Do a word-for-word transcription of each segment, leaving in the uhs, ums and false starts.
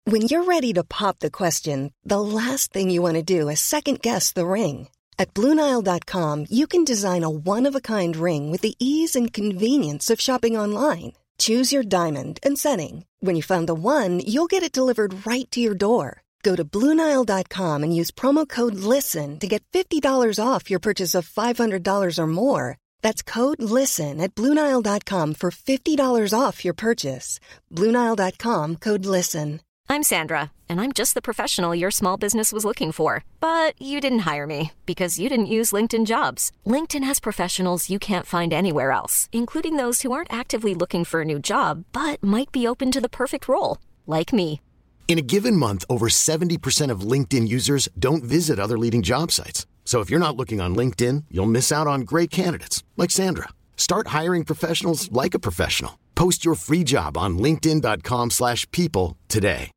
When you're ready to pop the question, the last thing you want to do is second-guess the ring. At Blue Nile dot com, you can design a one-of-a-kind ring with the ease and convenience of shopping online. Choose your diamond and setting. When you find the one, you'll get it delivered right to your door. Go to Blue Nile dot com and use promo code LISTEN to get fifty dollars off your purchase of five hundred dollars or more. That's code LISTEN at Blue Nile dot com for fifty dollars off your purchase. Blue Nile dot com, code LISTEN. I'm Sandra, and I'm just the professional your small business was looking for. But you didn't hire me because you didn't use LinkedIn Jobs. LinkedIn has professionals you can't find anywhere else, including those who aren't actively looking for a new job, but might be open to the perfect role, like me. In a given month, over seventy percent of LinkedIn users don't visit other leading job sites. So if you're not looking on LinkedIn, you'll miss out on great candidates like Sandra. Start hiring professionals like a professional. Post your free job on linkedin dot com slash people today.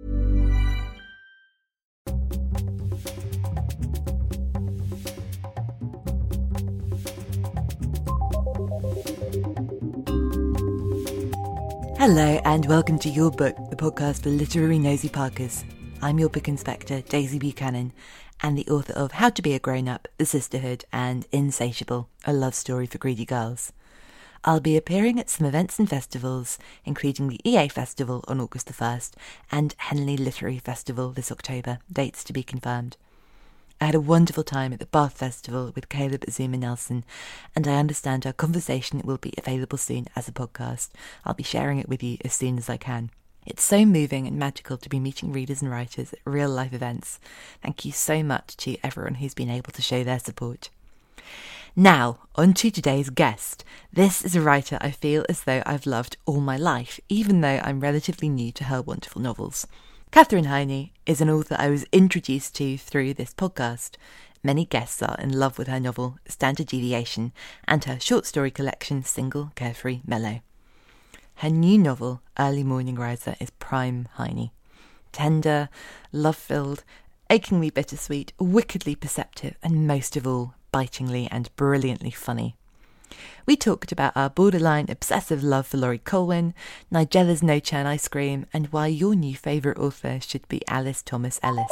Hello and welcome to Your Book, the podcast for literary nosy parkers. I'm your book inspector, Daisy Buchanan, and the author of How to Be a Grown-Up, The Sisterhood, and Insatiable, a love story for greedy girls. I'll be appearing at some events and festivals, including the E A Festival on August the first and Henley Literary Festival this October, dates to be confirmed. I had a wonderful time at the Bath Festival with Caleb Azuma Nelson, and I understand our conversation will be available soon as a podcast. I'll be sharing it with you as soon as I can. It's so moving and magical to be meeting readers and writers at real-life events. Thank you so much to everyone who's been able to show their support. Now, on to today's guest. This is a writer I feel as though I've loved all my life, even though I'm relatively new to her wonderful novels. Katherine Heiny is an author I was introduced to through this podcast. Many guests are in love with her novel, Standard Deviation, and her short story collection, Single, Carefree, Mellow. Her new novel, Early Morning Riser, is prime Heiny. Tender, love-filled, achingly bittersweet, wickedly perceptive, and most of all, bitingly and brilliantly funny. We talked about our borderline obsessive love for Laurie Colwin, Nigella's No Churn ice cream, and why your new favourite author should be Alice Thomas Ellis.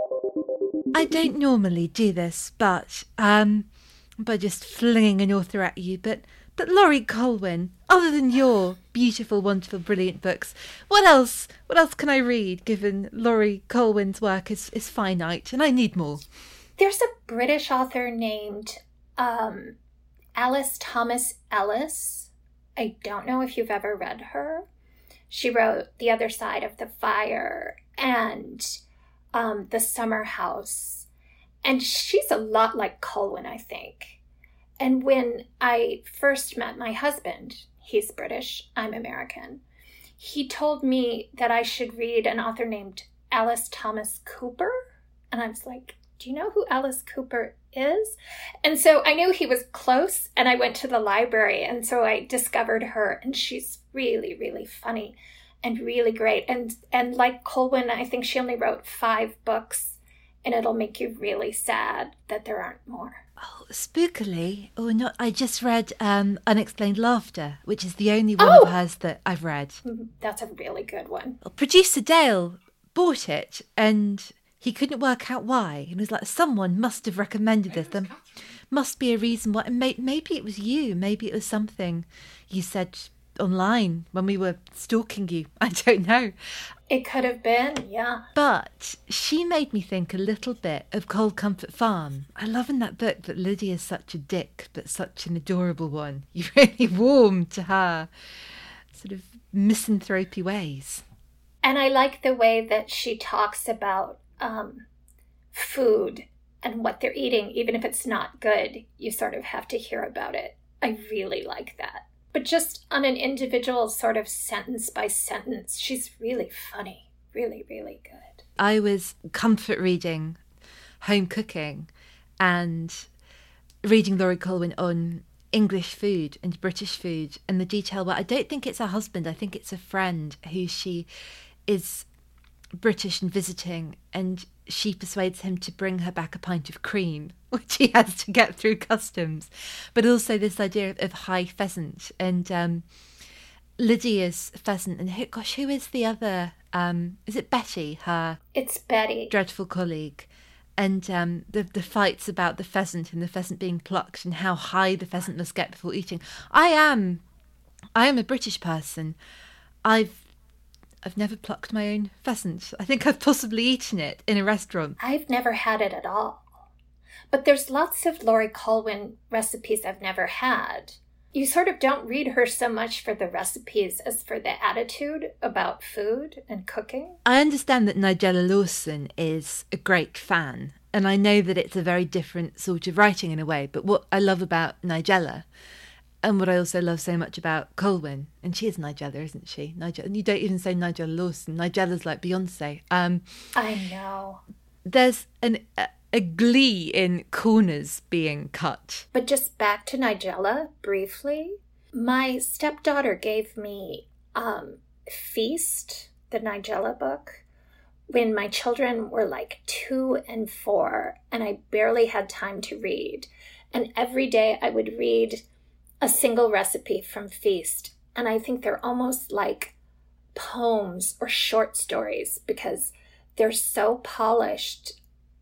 I don't normally do this, but, um, by just flinging an author at you, but, but Laurie Colwin, other than your beautiful, wonderful, brilliant books, what else, what else can I read, given Laurie Colwin's work is, is finite, and I need more? There's a British author named, um... Alice Thomas Ellis. I don't know if you've ever read her. She wrote The Other Side of the Fire and um, The Summer House. And she's a lot like Colwin, I think. And when I first met my husband, he's British, I'm American, he told me that I should read an author named Alice Thomas Cooper. And I was like, do you know who Alice Cooper is? And so I knew he was close, and I went to the library, and so I discovered her, and she's really, really funny and really great. And and like Colwin, I think she only wrote five books, and it'll make you really sad that there aren't more. Oh, spookily, or not, I just read um, Unexplained Laughter, which is the only one oh! of hers that I've read. That's a really good one. Well, producer Dale bought it, and he couldn't work out why. He was like, someone must have recommended this. There must be a reason why. May- maybe it was you. Maybe it was something you said online when we were stalking you. I don't know. It could have been, yeah. But she made me think a little bit of Cold Comfort Farm. I love in that book that Lydia's such a dick, but such an adorable one. You really warm to her sort of misanthropy ways. And I like the way that she talks about Um, food and what they're eating, even if it's not good, you sort of have to hear about it. I really like that. But just on an individual sort of sentence by sentence, she's really funny. Really, really good. I was comfort reading home cooking and reading Laurie Colwin on English food and British food and the detail. Well, I don't think it's her husband. I think it's a friend who she is British and visiting, and she persuades him to bring her back a pint of cream, which he has to get through customs. But also this idea of, of high pheasant and um, Lydia's pheasant. And who, gosh, who is the other um, is it Betty, her It's Betty. dreadful colleague, and um, the the fights about the pheasant and the pheasant being plucked and how high the pheasant must get before eating. I am, I am a British person. I've I've never plucked my own pheasant. I think I've possibly eaten it in a restaurant. I've never had it at all. But there's lots of Laurie Colwin recipes I've never had. You sort of don't read her so much for the recipes as for the attitude about food and cooking. I understand that Nigella Lawson is a great fan, and I know that it's a very different sort of writing in a way, but what I love about Nigella, and what I also love so much about Colwyn, and she is Nigella, isn't she? Nigella, and you don't even say Nigella Lawson. Nigella's like Beyonce. Um, I know. There's an... A, a glee in corners being cut. But just back to Nigella, briefly. My stepdaughter gave me um, Feast, the Nigella book, when my children were like two and four, and I barely had time to read. And every day I would read a single recipe from Feast. And I think they're almost like poems or short stories because they're so polished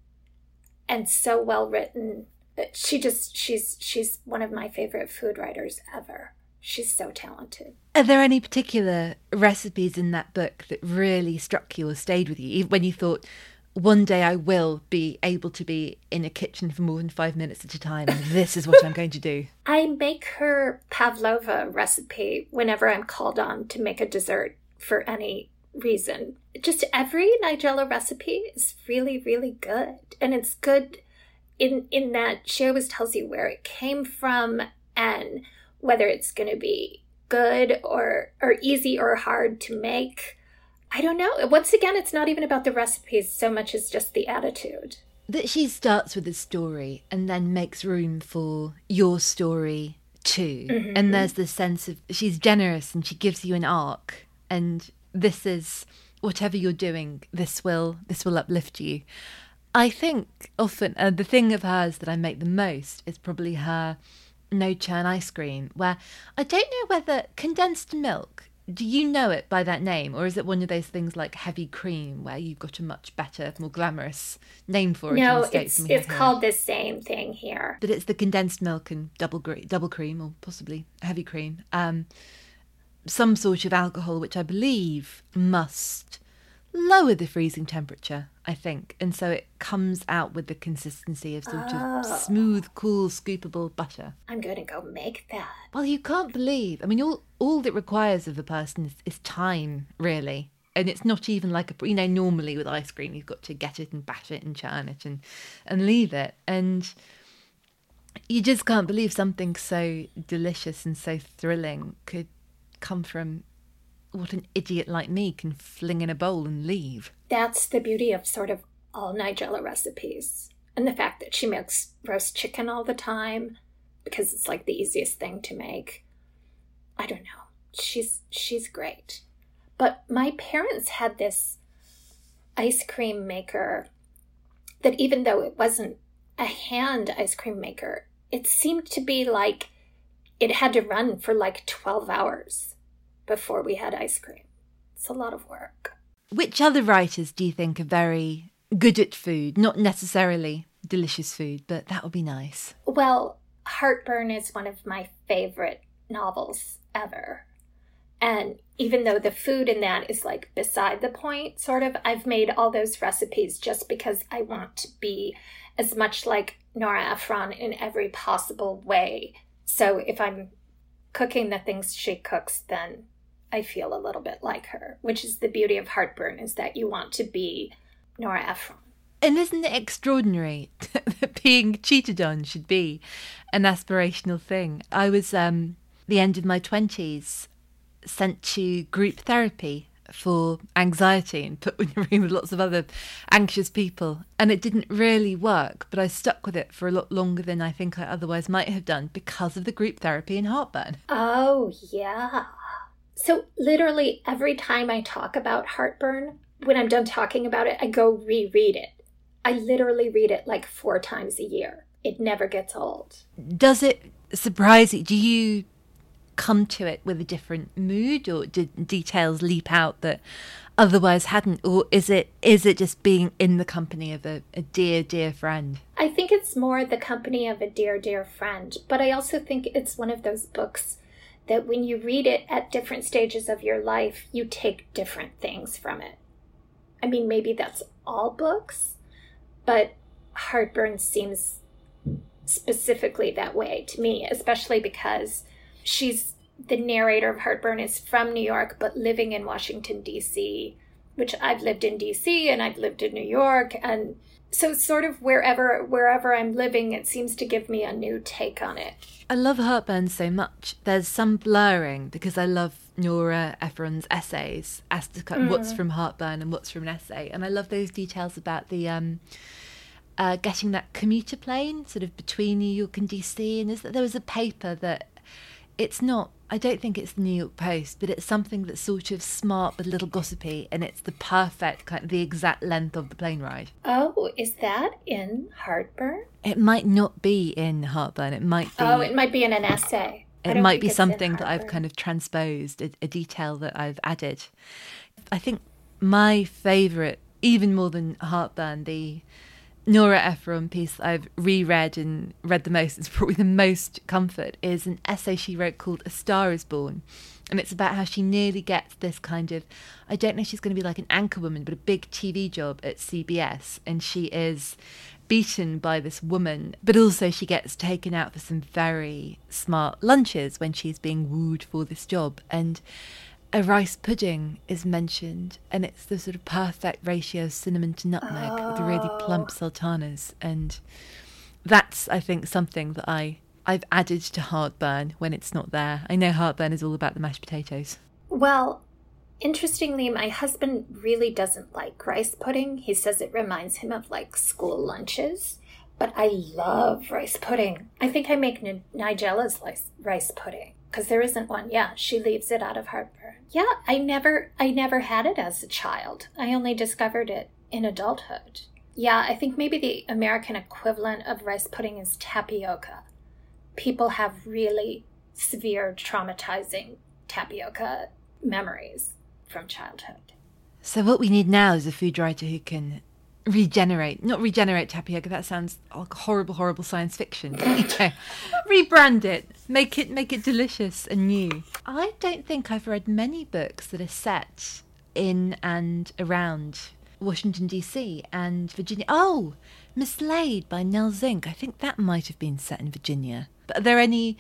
and so well written. She just, she's she's one of my favorite food writers ever. She's so talented. Are there any particular recipes in that book that really struck you or stayed with you, even when you thought, one day I will be able to be in a kitchen for more than five minutes at a time, and this is what I'm going to do? I make her pavlova recipe whenever I'm called on to make a dessert for any reason. Just every Nigella recipe is really, really good. And it's good in in that she always tells you where it came from and whether it's going to be good or or easy or hard to make. I don't know. Once again, it's not even about the recipes so much as just the attitude. That she starts with a story and then makes room for your story too. Mm-hmm. And there's this sense of she's generous and she gives you an arc, and this is whatever you're doing, this will this will uplift you. I think often uh, the thing of hers that I make the most is probably her no churn ice cream, where I don't know whether condensed milk, do you know it by that name, or is it one of those things like heavy cream where you've got a much better, more glamorous name for it? No, in the States it's than we it's have called here? the same thing here. But it's the condensed milk and double gre- double cream, or possibly heavy cream. Um, some sort of alcohol, which I believe must lower the freezing temperature, I think. And so it comes out with the consistency of sort Oh. of smooth, cool, scoopable butter. I'm going to go make that. Well, you can't believe. I mean, all all it requires of a person is, is time, really. And it's not even like a, you know, normally with ice cream, you've got to get it and bash it and churn it and, and leave it. And you just can't believe something so delicious and so thrilling could come from what an idiot like me can fling in a bowl and leave. That's the beauty of sort of all Nigella recipes. And the fact that she makes roast chicken all the time because it's like the easiest thing to make. I don't know. She's she's great. But my parents had this ice cream maker that, even though it wasn't a hand ice cream maker, it seemed to be like it had to run for like twelve hours before we had ice cream. It's a lot of work. Which other writers do you think are very good at food? Not necessarily delicious food, but that would be nice. Well, Heartburn is one of my favorite novels ever. And even though the food in that is like beside the point, sort of, I've made all those recipes just because I want to be as much like Nora Ephron in every possible way. So if I'm cooking the things she cooks, then I feel a little bit like her, which is the beauty of Heartburn, is that you want to be Nora Ephron. And isn't it extraordinary that being cheated on should be an aspirational thing? I was, um, the end of my twenties, sent to group therapy for anxiety and put in a room with lots of other anxious people. And it didn't really work, but I stuck with it for a lot longer than I think I otherwise might have done because of the group therapy and Heartburn. Oh, yeah. So literally every time I talk about Heartburn, when I'm done talking about it, I go reread it. I literally read it like four times a year. It never gets old. Does it surprise you? Do you come to it with a different mood, or did details leap out that otherwise hadn't, or is it is it just being in the company of a, a dear, dear friend? I think it's more the company of a dear, dear friend, but I also think it's one of those books that when you read it at different stages of your life, you take different things from it. I mean, maybe that's all books, but Heartburn seems specifically that way to me, especially because she's the narrator of Heartburn is from New York, but living in Washington, D C, which I've lived in D C and I've lived in New York. And so sort of wherever wherever I'm living, it seems to give me a new take on it. I love Heartburn so much. There's some blurring because I love Nora Ephron's essays as to mm. what's from Heartburn and what's from an essay. And I love those details about the um, uh, getting that commuter plane sort of between New York and D C. And is that there was a paper that it's not, I don't think it's the New York Post, but it's something that's sort of smart but a little gossipy, and it's the perfect, kind of the exact length of the plane ride. Oh, is that in Heartburn? It might not be in Heartburn. It might be. Oh, it might be in an essay. It might be something that I've kind of transposed, a, a detail that I've added. I think my favourite, even more than Heartburn, the Nora Ephron piece that I've reread and read the most, it's brought me the most comfort, is an essay she wrote called A Star is Born. And it's about how she nearly gets this kind of, I don't know if she's going to be like an anchor woman, but a big T V job at C B S. And she is beaten by this woman, but also she gets taken out for some very smart lunches when she's being wooed for this job. And a rice pudding is mentioned, and it's the sort of perfect ratio of cinnamon to nutmeg oh. with really plump sultanas. And that's, I think, something that I, I've added to Heartburn when it's not there. I know Heartburn is all about the mashed potatoes. Well, interestingly, my husband really doesn't like rice pudding. He says it reminds him of, like, school lunches. But I love rice pudding. I think I make N- Nigella's rice pudding. Because there isn't one. Yeah, she leaves it out of Heartburn. Yeah, I never I never had it as a child. I only discovered it in adulthood. Yeah, I think maybe the American equivalent of rice pudding is tapioca. People have really severe, traumatizing tapioca memories from childhood. So what we need now is a food writer who can regenerate, not regenerate tapioca, that sounds like horrible, horrible science fiction. You know, rebrand it, make it, make it delicious and new. I don't think I've read many books that are set in and around Washington, D C and Virginia. Oh, Mislaid by Nell Zink. I think that might have been set in Virginia. But are there any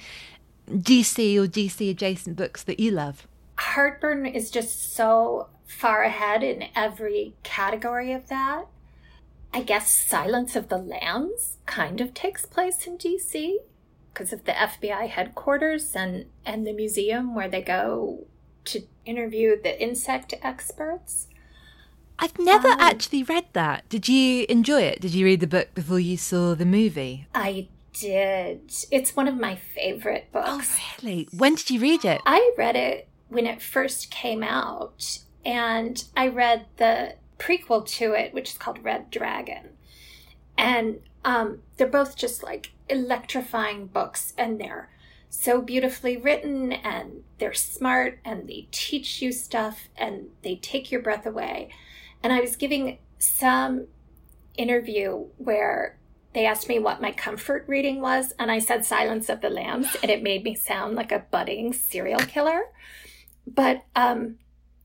D C or D C adjacent books that you love? Heartburn is just so far ahead in every category of that. I guess Silence of the Lambs kind of takes place in D C because of the F B I headquarters and, and the museum where they go to interview the insect experts. I've never um, actually read that. Did you enjoy it? Did you read the book before you saw the movie? I did. It's one of my favorite books. Oh, really? When did you read it? I read it when it first came out, and I read the prequel to it, which is called Red Dragon. And um, they're both just like electrifying books, and they're so beautifully written, and they're smart, and they teach you stuff, and they take your breath away. And I was giving some interview where they asked me what my comfort reading was, and I said Silence of the Lambs, and it made me sound like a budding serial killer. But um,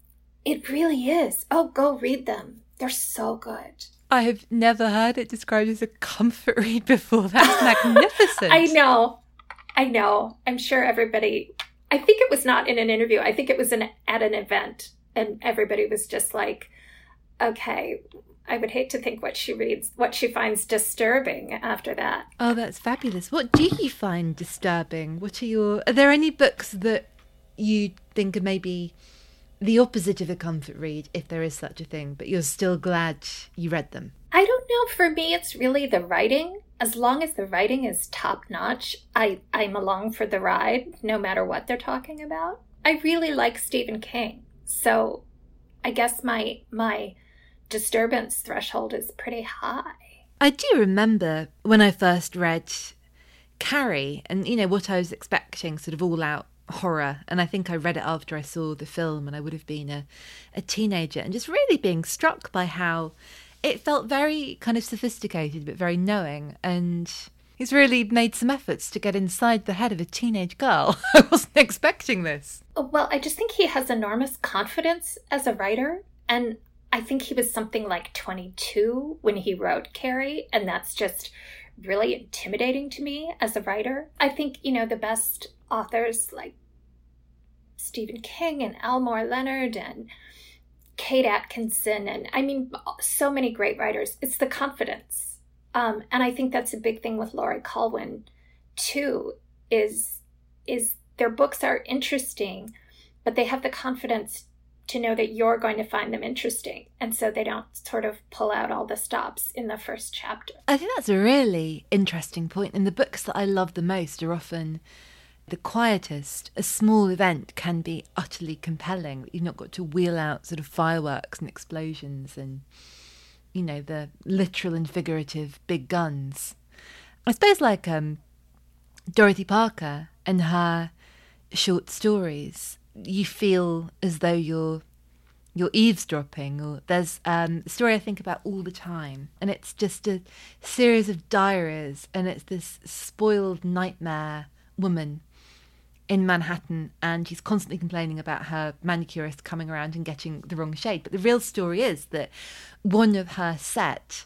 it really is. Oh, go read them. They're so good. I have never heard it described as a comfort read before. That's magnificent. I know. I know. I'm sure everybody, I think it was not in an interview. I think it was an, at an event, and everybody was just like, okay, I would hate to think what she reads, what she finds disturbing after that. Oh, that's fabulous. What do you find disturbing? What are your, are there any books that you think are maybe the opposite of a comfort read, if there is such a thing, but you're still glad you read them? I don't know. For me, it's really the writing. As long as the writing is top-notch, I, I'm along for the ride, no matter what they're talking about. I really like Stephen King, so I guess my my disturbance threshold is pretty high. I do remember when I first read Carrie, and, you know, what I was expecting, sort of all-out horror. And I think I read it after I saw the film, and I would have been a, a teenager, and just really being struck by how it felt very kind of sophisticated, but very knowing. And he's really made some efforts to get inside the head of a teenage girl. I wasn't expecting this. Well, I just think he has enormous confidence as a writer. And I think he was something like twenty-two when he wrote Carrie. And that's just really intimidating to me as a writer. I think, you know, the best authors like Stephen King and Elmore Leonard and Kate Atkinson, and I mean, so many great writers, it's the confidence. Um, and I think that's a big thing with Laurie Colwin, too, is, is their books are interesting, but they have the confidence to know that you're going to find them interesting. And so they don't sort of pull out all the stops in the first chapter. I think that's a really interesting point. And the books that I love the most are often the quietest. A small event can be utterly compelling. You've not got to wheel out sort of fireworks and explosions and, you know, the literal and figurative big guns. I suppose like um, Dorothy Parker and her short stories, you feel as though you're you're eavesdropping. Or there's um, a story I think about all the time, and it's just a series of diaries, and it's this spoiled nightmare woman in Manhattan, and she's constantly complaining about her manicurist coming around and getting the wrong shade. But the real story is that one of her set,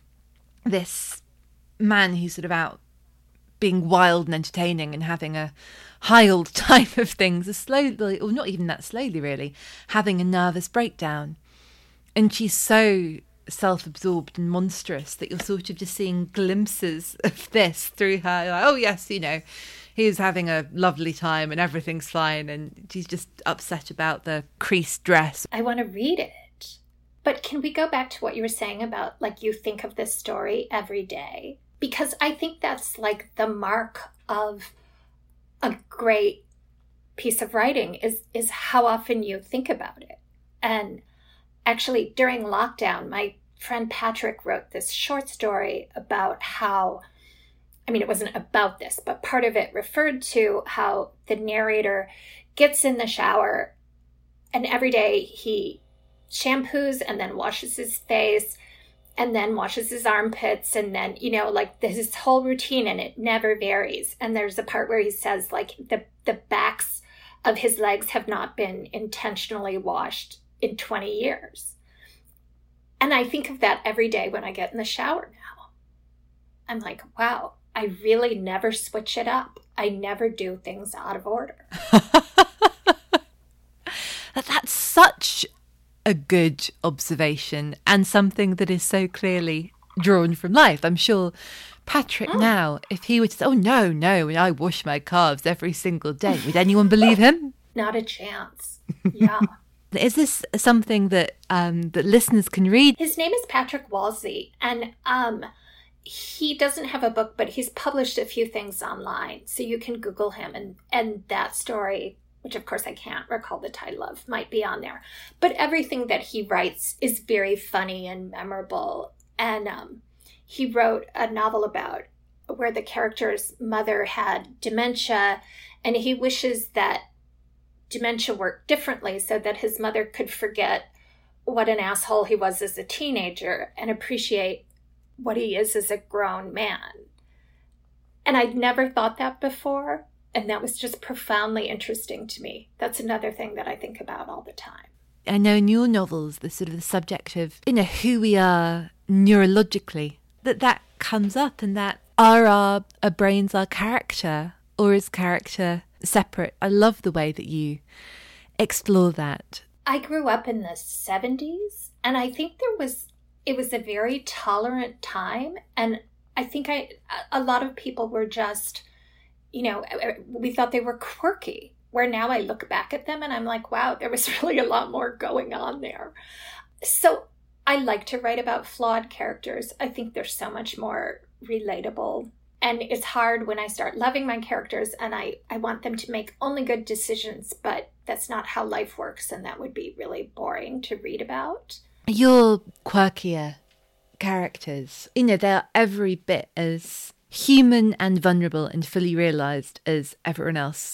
this man who's sort of out being wild and entertaining and having a high old time of things, is slowly, or not even that slowly really, having a nervous breakdown. And she's so self-absorbed and monstrous that you're sort of just seeing glimpses of this through her. Like, oh yes, you know, he's having a lovely time and everything's fine, and she's just upset about the creased dress. I want to read it. But can we go back to what you were saying about, like, you think of this story every day? Because I think that's like the mark of a great piece of writing is, is how often you think about it. And actually, during lockdown, my friend Patrick wrote this short story about how, I mean, it wasn't about this, but part of it referred to how the narrator gets in the shower and every day he shampoos and then washes his face and then washes his armpits, and then, you know, like there's this whole routine and it never varies. And there's a part where he says, like, the, the backs of his legs have not been intentionally washed in twenty years. And I think of that every day when I get in the shower now. I'm like, wow, I really never switch it up. I never do things out of order. That's such a good observation, and something that is so clearly drawn from life. I'm sure Patrick oh. now, if he would say, oh no, no, I wash my calves every single day, would anyone believe him? Not a chance. Yeah. Is this something that um, that listeners can read? His name is Patrick Walsey, and um, he doesn't have a book, but he's published a few things online, so you can Google him, and, and that story, which of course I can't recall the title of, might be on there. But everything that he writes is very funny and memorable. And um, he wrote a novel about where the character's mother had dementia, and he wishes that dementia worked differently so that his mother could forget what an asshole he was as a teenager and appreciate what he is as a grown man. And I'd never thought that before. And that was just profoundly interesting to me. That's another thing that I think about all the time. I know in your novels, the sort of the subject of, you know, who we are neurologically, that that comes up, and that are our, our brains our character, or is character separate? I love the way that you explore that. I grew up in the seventies, and I think there was, it was a very tolerant time. And I think I, a lot of people were just, you know, we thought they were quirky, where now I look back at them and I'm like, wow, there was really a lot more going on there. So I like to write about flawed characters. I think they're so much more relatable. And it's hard when I start loving my characters and I, I want them to make only good decisions, but that's not how life works. And that would be really boring to read about. Your quirkier characters, you know, they're every bit as human and vulnerable and fully realised as everyone else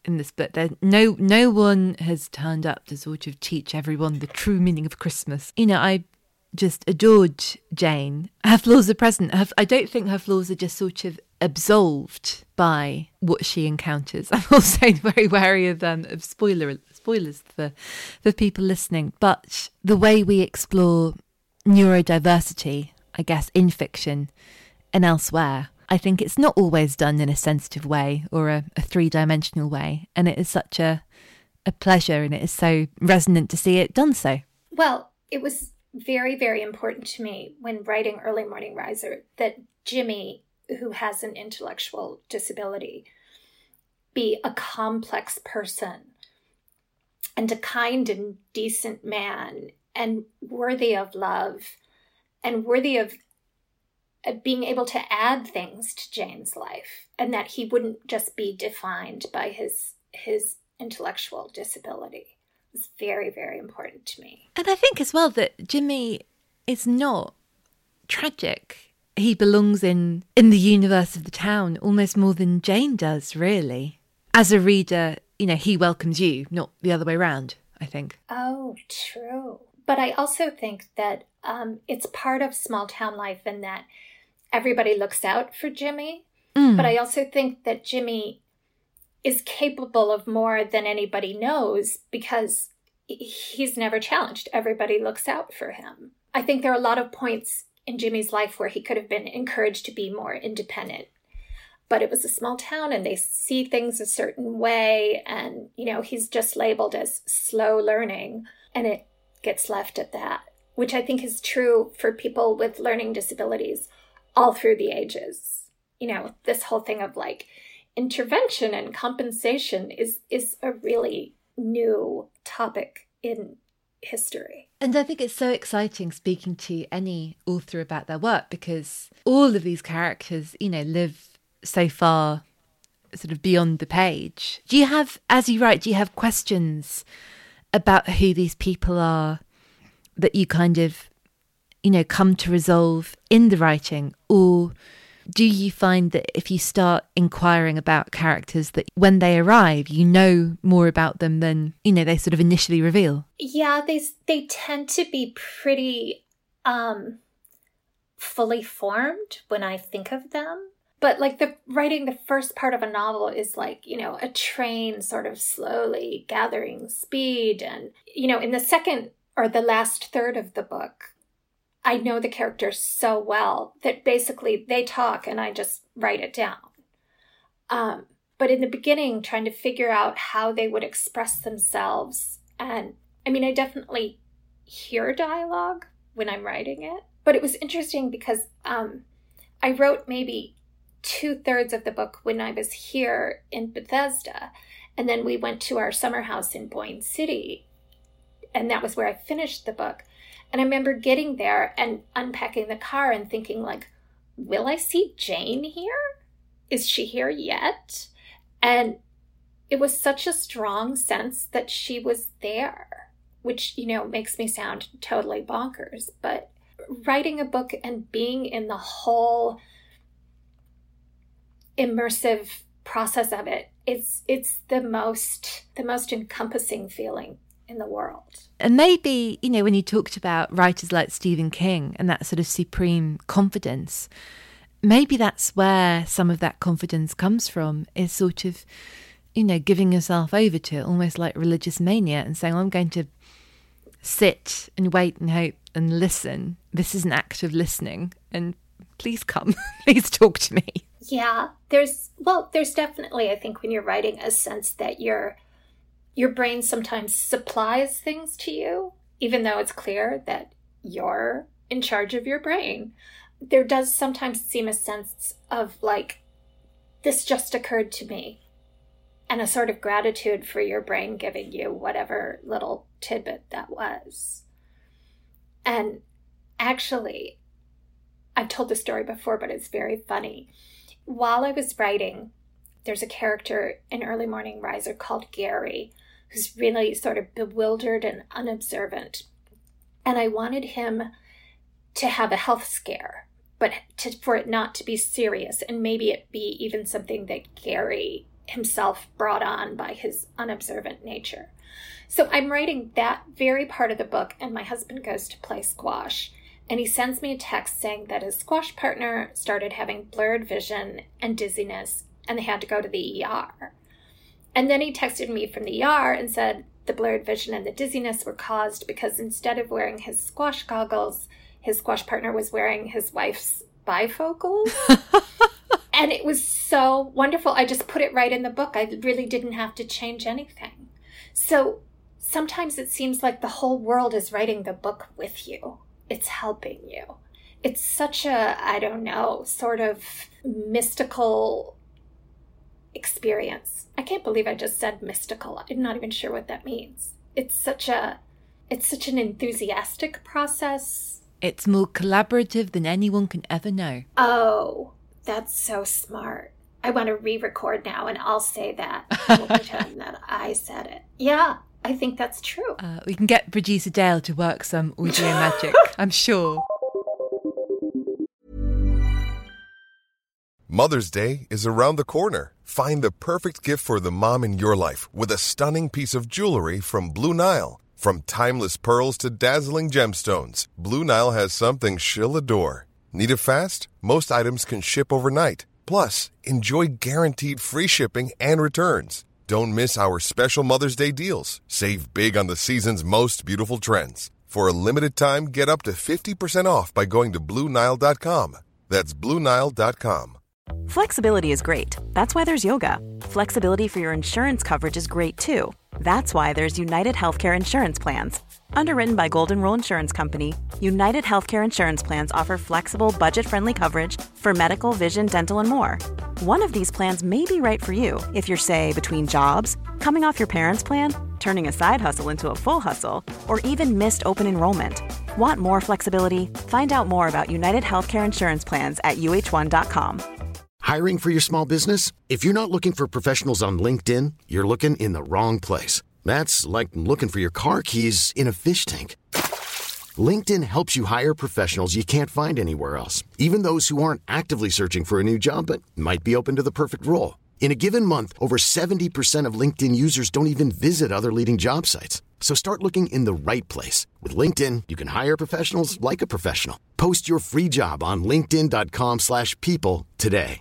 in this book. There, no, no one has turned up to sort of teach everyone the true meaning of Christmas. You know, I just adored Jane. Her flaws are present. Her, I don't think her flaws are just sort of absolved by what she encounters. I'm also very wary of um, of spoiler spoilers for for people listening. But the way we explore neurodiversity, I guess, in fiction and elsewhere, I think it's not always done in a sensitive way or a, a three-dimensional way. And it is such a, a pleasure, and it is so resonant to see it done so. Well, it was very, very important to me when writing Early Morning Riser that Jimmy, who has an intellectual disability, be a complex person and a kind and decent man and worthy of love and worthy of being able to add things to Jane's life, and that he wouldn't just be defined by his his intellectual disability. It was very, very important to me. And I think as well that Jimmy is not tragic. He belongs in, in the universe of the town almost more than Jane does, really. As a reader, you know, he welcomes you, not the other way around, I think. Oh, true. But I also think that um, it's part of small town life in that everybody looks out for Jimmy. Mm. But I also think that Jimmy is capable of more than anybody knows because he's never challenged. Everybody looks out for him. I think there are a lot of points in Jimmy's life where he could have been encouraged to be more independent. But it was a small town and they see things a certain way. And, you know, he's just labeled as slow learning. And it gets left at that, which I think is true for people with learning disabilities all through the ages. You know, this whole thing of like intervention and compensation is is a really new topic in history. And I think it's so exciting speaking to any author about their work because all of these characters, you know, live so far sort of beyond the page. Do you have, as you write, do you have questions about who these people are that you kind of, you know, come to resolve in the writing? Or do you find that if you start inquiring about characters that when they arrive, you know more about them than, you know, they sort of initially reveal? Yeah, they they tend to be pretty um, fully formed when I think of them. But like the writing the first part of a novel is like, you know, a train sort of slowly gathering speed. And, you know, in the second or the last third of the book, I know the characters so well that basically they talk and I just write it down. Um, but in the beginning, trying to figure out how they would express themselves. And I mean, I definitely hear dialogue when I'm writing it. But it was interesting because um, I wrote maybe two thirds of the book when I was here in Bethesda. And then we went to our summer house in Boyne City. And that was where I finished the book. And I remember getting there and unpacking the car and thinking like, will I see Jane here? Is she here yet? And it was such a strong sense that she was there, which, you know, makes me sound totally bonkers. But writing a book and being in the whole immersive process of it, it's it's the most the most encompassing feeling in the world. And maybe, you know, when you talked about writers like Stephen King and that sort of supreme confidence, maybe that's where some of that confidence comes from, is sort of, you know, giving yourself over to it, almost like religious mania, and saying, well, I'm going to sit and wait and hope and listen. This is an act of listening, and please come, please talk to me. Yeah, there's, well, there's definitely, I think, when you're writing, a sense that you're your brain sometimes supplies things to you, even though it's clear that you're in charge of your brain. There does sometimes seem a sense of like, this just occurred to me, and a sort of gratitude for your brain giving you whatever little tidbit that was. And actually, I've told this story before, but it's very funny. While I was writing, there's a character in Early Morning Riser called Gary, who's really sort of bewildered and unobservant. And I wanted him to have a health scare, but to, for it not to be serious, and maybe it be even something that Gary himself brought on by his unobservant nature. So I'm writing that very part of the book, and my husband goes to play squash. And he sends me a text saying that his squash partner started having blurred vision and dizziness, and they had to go to the E R. And then he texted me from the E R and said the blurred vision and the dizziness were caused because instead of wearing his squash goggles, his squash partner was wearing his wife's bifocals. And it was so wonderful. I just put it right in the book. I really didn't have to change anything. So sometimes it seems like the whole world is writing the book with you. It's helping you. It's such a, I don't know, sort of mystical experience. I can't believe I just said mystical. I'm not even sure what that means. It's such a, it's such an enthusiastic process. It's more collaborative than anyone can ever know. Oh, that's so smart. I want to re-record now and I'll say that. And we'll pretend that I said it. Yeah, I think that's true. Uh, we can get producer Dale to work some audio magic, I'm sure. Mother's Day is around the corner. Find the perfect gift for the mom in your life with a stunning piece of jewelry from Blue Nile. From timeless pearls to dazzling gemstones, Blue Nile has something she'll adore. Need it fast? Most items can ship overnight. Plus, enjoy guaranteed free shipping and returns. Don't miss our special Mother's Day deals. Save big on the season's most beautiful trends. For a limited time, get up to fifty percent off by going to Blue Nile dot com. That's Blue Nile dot com. Flexibility is great. That's why there's yoga. Flexibility for your insurance coverage is great too. That's why there's United Healthcare Insurance Plans. Underwritten by Golden Rule Insurance Company, United Healthcare Insurance Plans offer flexible, budget-friendly coverage for medical, vision, dental, and more. One of these plans may be right for you if you're, say, between jobs, coming off your parents' plan, turning a side hustle into a full hustle, or even missed open enrollment. Want more flexibility? Find out more about United Healthcare Insurance Plans at U H one dot com. Hiring for your small business? If you're not looking for professionals on LinkedIn, you're looking in the wrong place. That's like looking for your car keys in a fish tank. LinkedIn helps you hire professionals you can't find anywhere else, even those who aren't actively searching for a new job but might be open to the perfect role. In a given month, over seventy percent of LinkedIn users don't even visit other leading job sites. So start looking in the right place. With LinkedIn, you can hire professionals like a professional. Post your free job on linkedin dot com slash people today.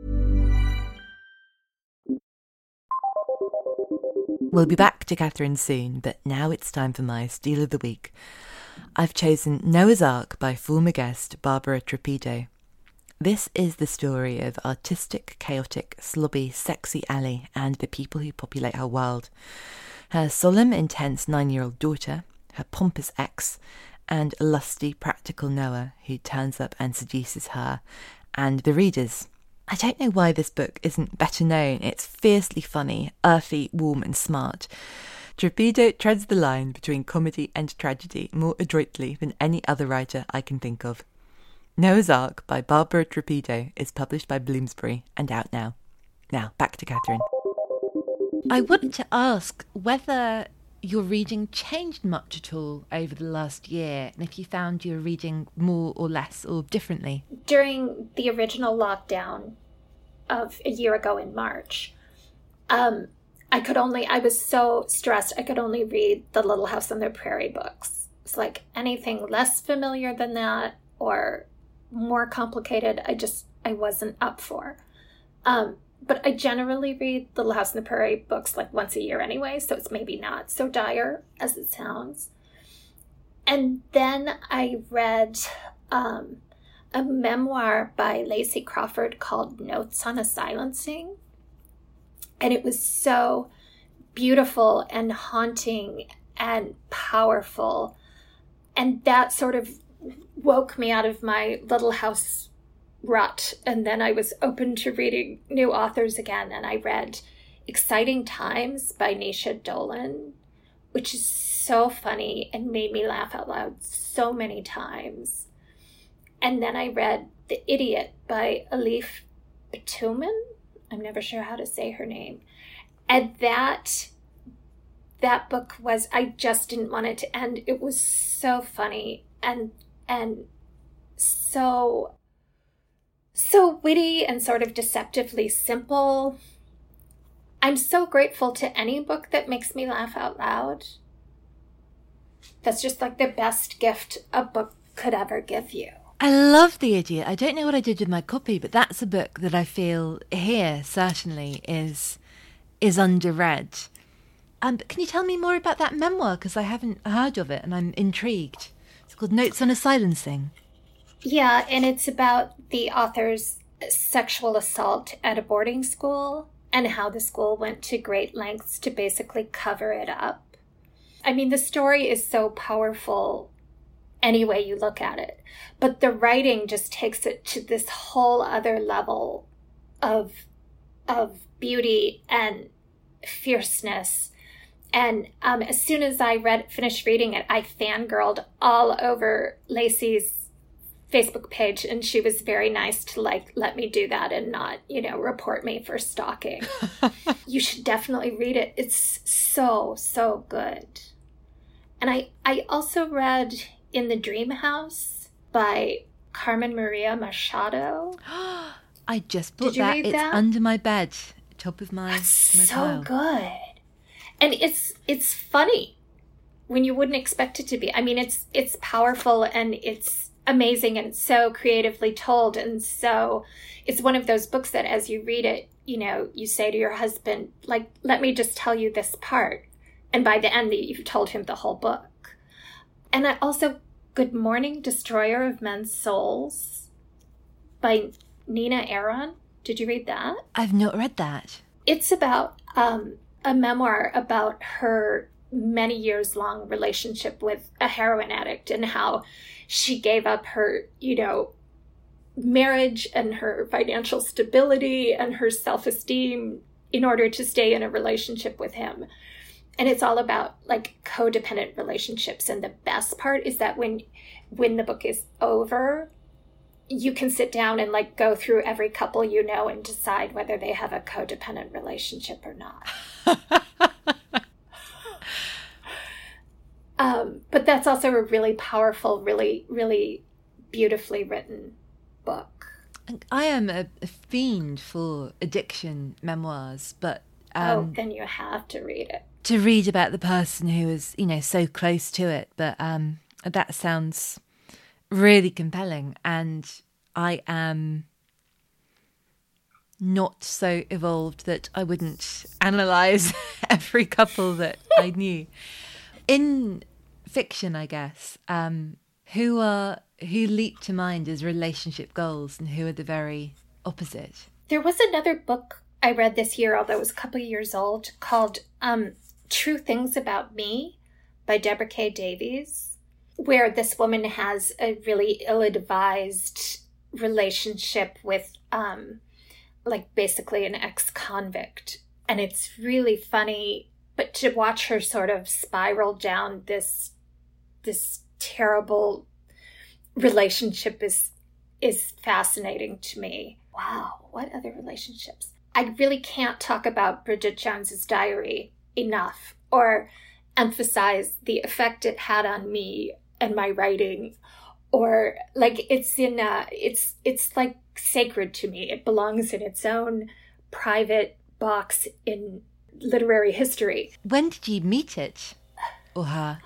We'll be back to Catherine soon, but now it's time for my Steal of the Week. I've chosen Noah's Ark by former guest Barbara Trapido. This is the story of artistic, chaotic, slobby, sexy Allie and the people who populate her world. Her solemn, intense nine-year-old daughter, her pompous ex, and a lusty, practical Noah who turns up and seduces her, and the readers. I don't know why this book isn't better known. It's fiercely funny, earthy, warm and smart. Trapido treads the line between comedy and tragedy more adroitly than any other writer I can think of. Noah's Ark by Barbara Trapido is published by Bloomsbury and out now. Now, back to Catherine. I wanted to ask whether your reading changed much at all over the last year, and if you found you were reading more or less or differently. During the original lockdown of a year ago in March, um, I could only, I was so stressed, I could only read the Little House on the Prairie books. It's like anything less familiar than that or more complicated, I just, I wasn't up for. Um, But I generally read the Little House on the Prairie books like once a year anyway, so it's maybe not so dire as it sounds. And then I read um, a memoir by Lacey Crawford called Notes on a Silencing. And it was so beautiful and haunting and powerful. And that sort of woke me out of my Little House rut, and then I was open to reading new authors again, and I read Exciting Times by Nisha Dolan, which is so funny and made me laugh out loud so many times. And then I read The Idiot by Elif Batuman. I'm never sure how to say her name. And that that book was, I just didn't want it to end. It was so funny and and so so witty and sort of deceptively simple. I'm so grateful to any book that makes me laugh out loud. That's just like the best gift a book could ever give you. I love The Idiot. I don't know what I did with my copy, but that's a book that I feel here certainly is is underread. Um, but can you tell me more about that memoir? Because I haven't heard of it and I'm intrigued. It's called Notes on a Silencing. Yeah, and it's about the author's sexual assault at a boarding school and how the school went to great lengths to basically cover it up. I mean, the story is so powerful any way you look at it, but the writing just takes it to this whole other level of of beauty and fierceness. And um, as soon as I read, finished reading it, I fangirled all over Lacey's Facebook page, and she was very nice to like let me do that and not, you know, report me for stalking. You should definitely read it. It's so, so good. And I, I also read In the Dream House by Carmen Maria Machado. I just put Did you that. read It's that? under my bed, top of my, That's my so pile. good. And it's it's funny when you wouldn't expect it to be. I mean, it's it's powerful and it's amazing and it's so creatively told. And so it's one of those books that as you read it, you know, you say to your husband, like, let me just tell you this part. And by the end, you've told him the whole book. And I also, Good Morning, Destroyer of Men's Souls by Nina Aron. Did you read that? I've not read that. It's about um, a memoir about her many years long relationship with a heroin addict and how she gave up her, you know, marriage and her financial stability and her self-esteem in order to stay in a relationship with him. And it's all about like codependent relationships. And the best part is that when when the book is over, you can sit down and like go through every couple you know and decide whether they have a codependent relationship or not. um, but that's also a really powerful, really, really beautifully written book. I am a, a fiend for addiction memoirs, but um, oh, then you have to read it. To read about the person who was, you know, so close to it. But um, that sounds really compelling. And I am not so evolved that I wouldn't analyse every couple that I knew. In fiction, I guess, um, who are who leap to mind as relationship goals and who are the very opposite? There was another book I read this year, although it was a couple of years old, called um, True Things About Me by Deborah K. Davies, where this woman has a really ill-advised relationship with um, like basically an ex-convict. And it's really funny, but to watch her sort of spiral down this this terrible relationship is is fascinating to me. Wow, what other relationships? I really can't talk about Bridget Jones's Diary enough or emphasize the effect it had on me and my writing, or like it's in a, it's it's like sacred to me. It belongs in its own private box in literary history. When did you meet it or her?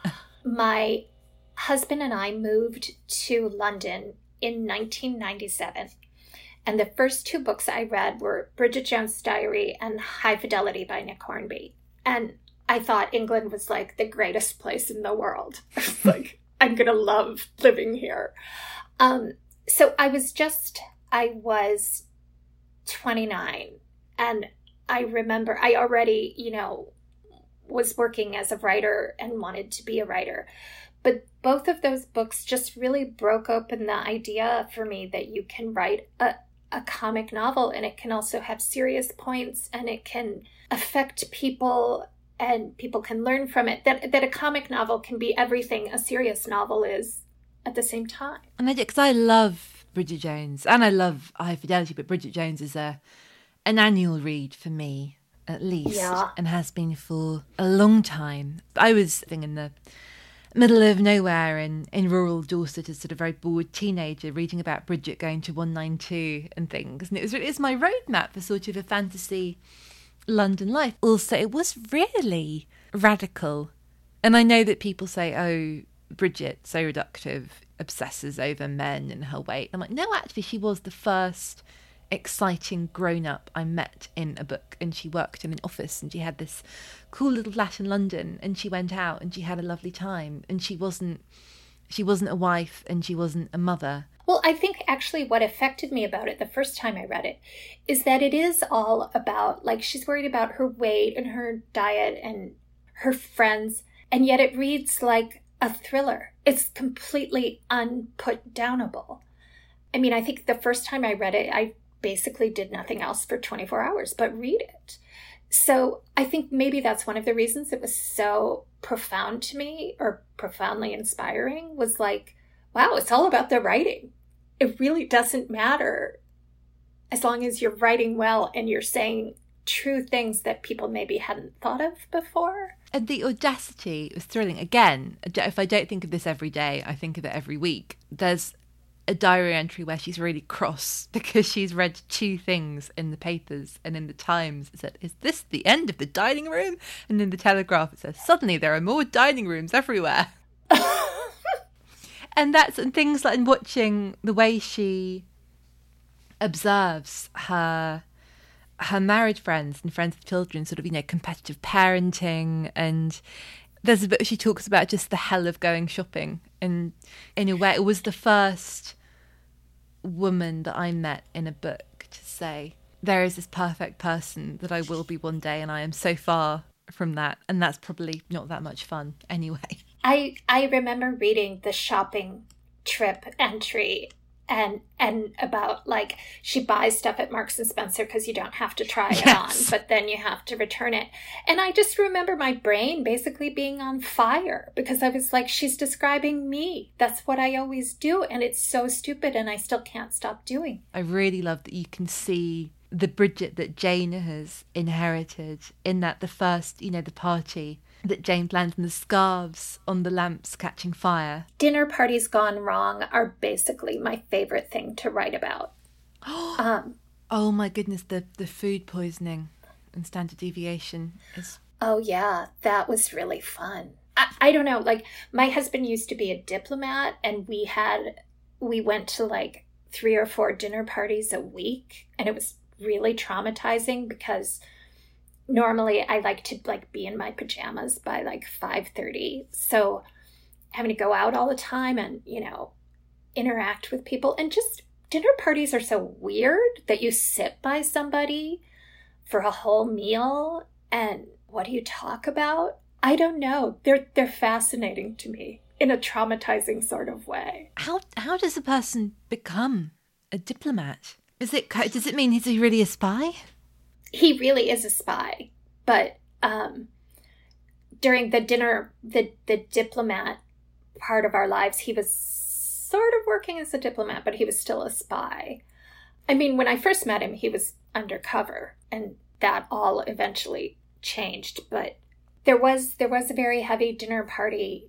My husband and I moved to London in nineteen ninety-seven. And the first two books I read were Bridget Jones's Diary and High Fidelity by Nick Hornby. And I thought England was like the greatest place in the world. I was like, I'm going to love living here. Um, so I was just, I was twenty-nine. And I remember I already, you know, was working as a writer and wanted to be a writer. But both of those books just really broke open the idea for me that you can write a, a comic novel and it can also have serious points and it can affect people and people can learn from it. That that a comic novel can be everything a serious novel is at the same time. And I because I love Bridget Jones and I love High Fidelity, but Bridget Jones is a an annual read for me at least, yeah. and has been for a long time. I was living in the middle of nowhere in, in rural Dorset as sort of very bored teenager reading about Bridget going to one ninety-two and things. And it was it's my roadmap for sort of a fantasy London life. Also, it was really radical. And I know that people say, oh, Bridget, so reductive, obsesses over men and her weight. I'm like, no, actually, she was the first exciting grown-up I met in a book, and she worked in an office, and she had this cool little flat in London, and she went out and she had a lovely time, and she wasn't she wasn't a wife and she wasn't a mother. Well, I think actually what affected me about it the first time I read it is that it is all about, like, she's worried about her weight and her diet and her friends, and yet it reads like a thriller. It's completely unput-downable. I mean, I think the first time I read it, I basically did nothing else for twenty-four hours but read it. So I think maybe that's one of the reasons it was so profound to me, or profoundly inspiring, was like, wow, it's all about the writing. It really doesn't matter as long as you're writing well and you're saying true things that people maybe hadn't thought of before. And the audacity was thrilling. Again, if I don't think of this every day, I think of it every week. There's a diary entry where she's really cross because she's read two things in the papers, and in the Times it said, is this the end of the dining room? And in the Telegraph it says, suddenly there are more dining rooms everywhere. And that's, and things like watching the way she observes her her married friends and friends with children, sort of, you know, competitive parenting. And there's a bit she talks about just the hell of going shopping. And in a way, it was the first woman that I met in a book to say, there is this perfect person that I will be one day, and I am so far from that. And that's probably not that much fun anyway. I I remember reading the shopping trip entry and and about, like, she buys stuff at Marks and Spencer because you don't have to try it Yes. on, but then you have to return it. And I just remember my brain basically being on fire because I was like, she's describing me. That's what I always do. And it's so stupid, and I still can't stop doing. I really love that you can see the Bridget that Jane has inherited, in that the first, you know, the party that Jane planned and the scarves on the lamps catching fire. Dinner parties gone wrong are basically my favorite thing to write about. um, Oh my goodness, the, the food poisoning and standard deviation is... oh yeah, that was really fun. I, I don't know, like, my husband used to be a diplomat, and we had, we went to like three or four dinner parties a week, and it was really traumatizing because normally I like to, like, be in my pajamas by like five thirty. So having to go out all the time and, you know, interact with people, and just dinner parties are so weird that you sit by somebody for a whole meal, and what do you talk about? I don't know. They're they're fascinating to me in a traumatizing sort of way. How how does a person become a diplomat? Is it does it mean he's really a spy? He really is a spy, but um, during the dinner, the the diplomat part of our lives, he was sort of working as a diplomat, but he was still a spy. I mean, when I first met him, he was undercover, and that all eventually changed. But there was there was a very heavy dinner party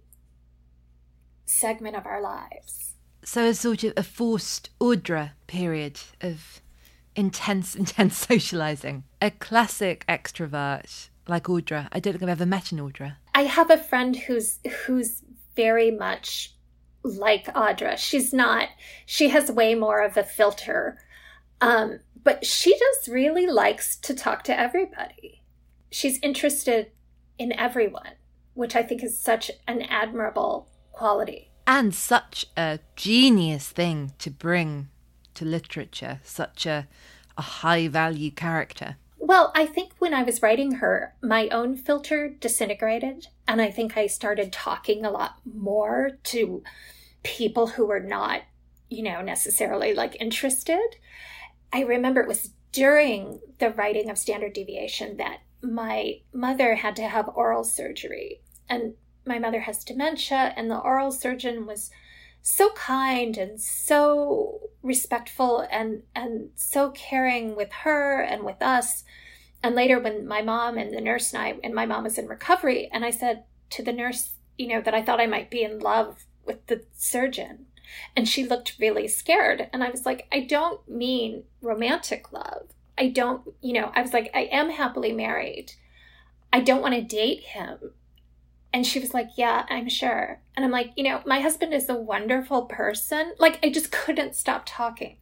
segment of our lives. So a sort of a forced Audra period of intense, intense socialising. A classic extrovert like Audra. I don't think I've ever met an Audra. I have a friend who's who's very much like Audra. She's not, she has way more of a filter. Um, but she just really likes to talk to everybody. She's interested in everyone, which I think is such an admirable quality. And such a genius thing to bring to literature, such a, a high-value character. Well, I think when I was writing her, my own filter disintegrated, and I think I started talking a lot more to people who were not, you know, necessarily, like, interested. I remember it was during the writing of Standard Deviation that my mother had to have oral surgery, and my mother has dementia, and the oral surgeon was so kind and so respectful and, and so caring with her and with us. And later when my mom and the nurse and I, and my mom was in recovery, and I said to the nurse, you know, that I thought I might be in love with the surgeon. And she looked really scared. And I was like, I don't mean romantic love. I don't, you know, I was like, I am happily married. I don't want to date him. And she was like, yeah, I'm sure. And I'm like, you know, my husband is a wonderful person. Like, I just couldn't stop talking.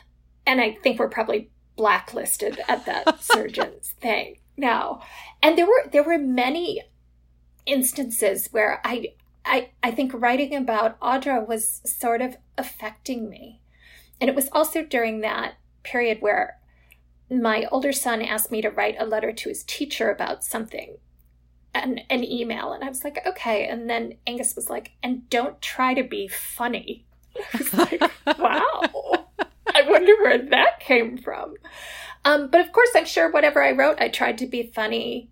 And I think we're probably blacklisted at that surgeon's thing now. And there were there were many instances where I, I, I think writing about Audra was sort of affecting me. And it was also during that period where my older son asked me to write a letter to his teacher about something, an, an email. And I was like, okay. And then Angus was like, and don't try to be funny. I was like, wow, I wonder where that came from. Um, but of course, I'm sure whatever I wrote, I tried to be funny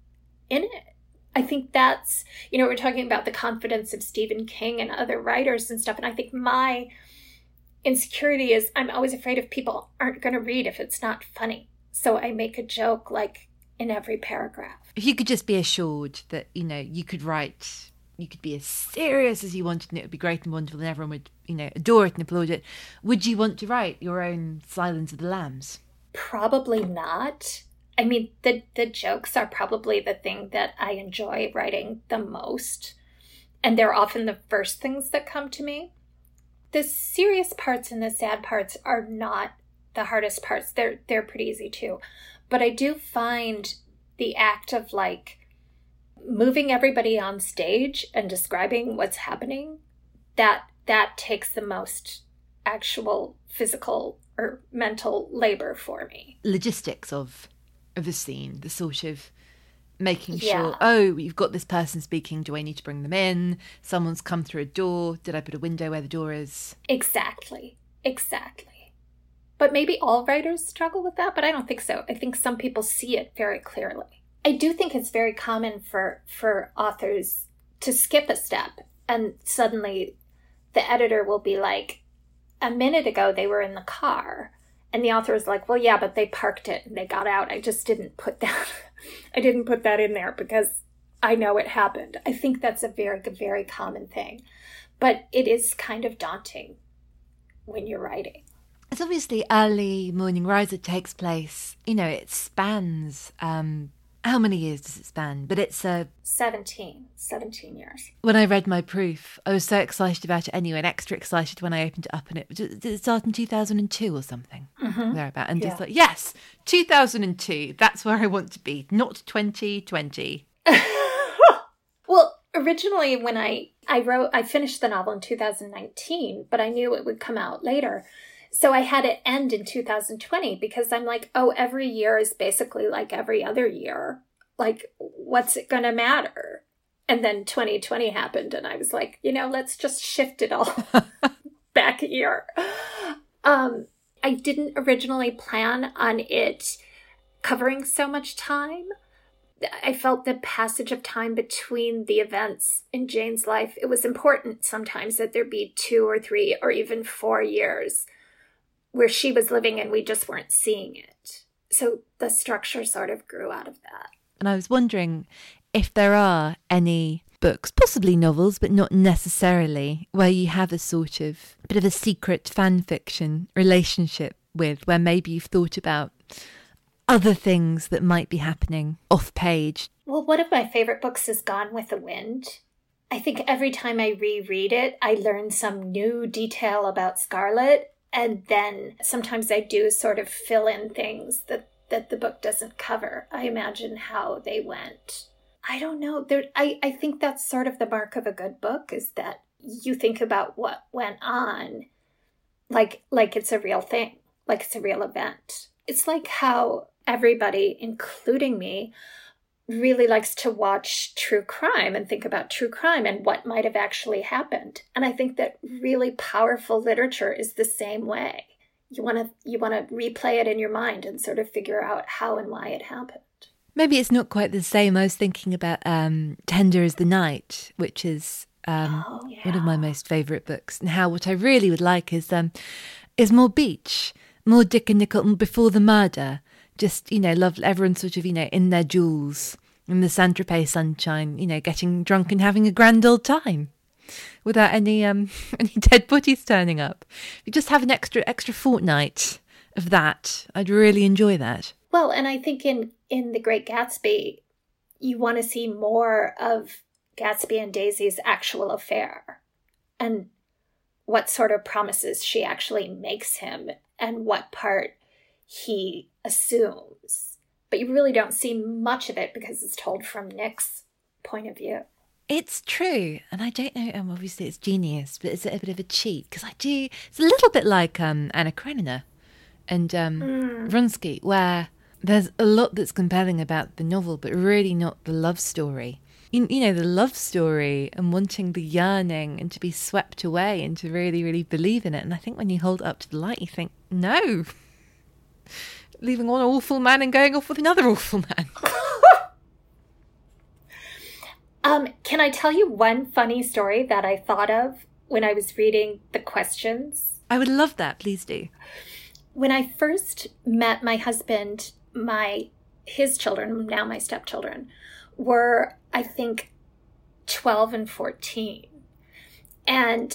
in it. I think that's, you know, we're talking about the confidence of Stephen King and other writers and stuff. And I think my insecurity is I'm always afraid if people aren't going to read if it's not funny. So I make a joke like in every paragraph. If you could just be assured that, you know, you could write, you could be as serious as you wanted and it would be great and wonderful and everyone would, you know, adore it and applaud it, would you want to write your own Silence of the Lambs? Probably not. I mean, the, the jokes are probably the thing that I enjoy writing the most. And they're often the first things that come to me. The serious parts and the sad parts are not the hardest parts. They're they're pretty easy too. But I do find the act of like moving everybody on stage and describing what's happening, that that takes the most actual physical or mental labor for me. Logistics of of the scene, the sort of making yeah. sure, oh, you've got this person speaking, do I need to bring them in? Someone's come through a door, did I put a window where the door is? Exactly, exactly. But maybe all writers struggle with that, but I don't think so. I think some people see it very clearly. I do think it's very common for, for authors to skip a step and suddenly the editor will be like, a minute ago they were in the car. And the author is like, well, yeah, but they parked it and they got out. I just didn't put that. I didn't put that in there because I know it happened. I think that's a very, very common thing. But it is kind of daunting when you're writing. It's obviously early Morning Rise. It takes place, you know, it spans, um, how many years does it span? But it's a... Uh, seventeen, seventeen years. When I read my proof, I was so excited about it anyway, and extra excited when I opened it up. And it did it start in two thousand two or something? Mm-hmm. Thereabout. And yeah. Just like, yes, two thousand two, that's where I want to be, not twenty twenty. Well, originally when I, I wrote, I finished the novel in two thousand nineteen, but I knew it would come out later. So I had it end in two thousand twenty because I'm like, oh, every year is basically like every other year. Like, what's it going to matter? And then twenty twenty happened and I was like, you know, let's just shift it all back a year. Um, I didn't originally plan on it covering so much time. I felt the passage of time between the events in Jane's life, it was important sometimes that there be two or three or even four years where she was living and we just weren't seeing it. So the structure sort of grew out of that. And I was wondering if there are any books, possibly novels, but not necessarily, where you have a sort of bit of a secret fan fiction relationship with, where maybe you've thought about other things that might be happening off page. Well, one of my favorite books is Gone with the Wind. I think every time I reread it, I learn some new detail about Scarlett. And then sometimes I do sort of fill in things that, that the book doesn't cover. I imagine how they went. I don't know. There, I, I think that's sort of the mark of a good book, is that you think about what went on like like it's a real thing, like it's a real event. It's like how everybody, including me, really likes to watch true crime and think about true crime and what might have actually happened. And I think that really powerful literature is the same way. You want to you want to replay it in your mind and sort of figure out how and why it happened. Maybe it's not quite the same. I was thinking about um, Tender as the Night, which is um, oh, yeah. one of my most favourite books. And how what I really would like is um, is more beach, more Dick and Nicholson before the murder. Just, you know, love everyone sort of, you know, in their jewels, in the Saint-Tropez sunshine, you know, getting drunk and having a grand old time without any um any dead bodies turning up. You just have an extra extra fortnight of that. I'd really enjoy that. Well, and I think in, in The Great Gatsby, you want to see more of Gatsby and Daisy's actual affair and what sort of promises she actually makes him and what part he assumes. But you really don't see much of it because it's told from Nick's point of view. It's true. And I don't know, um, obviously it's genius, but it's a bit of a cheat because I do, it's a little bit like um, Anna Karenina and um, mm. Vronsky, where there's a lot that's compelling about the novel, but really not the love story. You, you know, the love story and wanting the yearning and to be swept away and to really, really believe in it. And I think when you hold it up to the light, you think, no, leaving one awful man and going off with another awful man. um, can I tell you one funny story that I thought of when I was reading the questions? I would love that. Please do. When I first met my husband, my his children, now my stepchildren, were, I think, twelve and fourteen. And